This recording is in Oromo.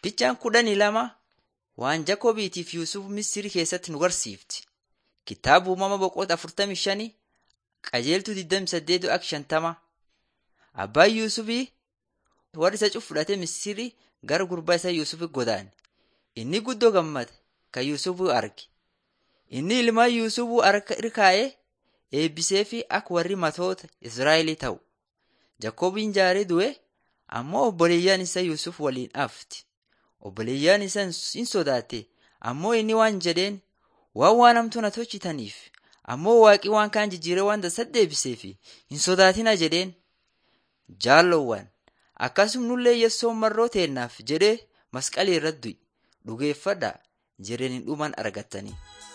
Ficcaan 12 waan Jakoobiitiif Yuusuf Misiri keessatti nu barsiifti. Kitaaba uumama boqonnaa 45 qajeeltuu 28-50. Abbaan Yuusufii warri isa fudhatee Misiri gara gurbaa isaa Yuusuf godaane. Inni guddoo gammade kan Yuusuf arge. Inni ilmaan Yuusuf harka irkaa'ee eebbisee fi akka warri matoota Israa'elii ta'u. Jakoobiin jaaree du'e ammoo obboleeyyaan isaa Yuusuf waliin hafti. Obboleeyyaan isaa hin sodaate ammoo inni waan jedheen waan hamtuu na tolchitaniif ammoo waaqii waan kaan jijjiiree waan dansaa deebiseef hin sodaatina jedheen. Jaalowwan akkasumnullee Yesoon marroo teennaaf jedhee masqalii irratti du'e dhugeeffadhaa jireen hin dhuman argattanii.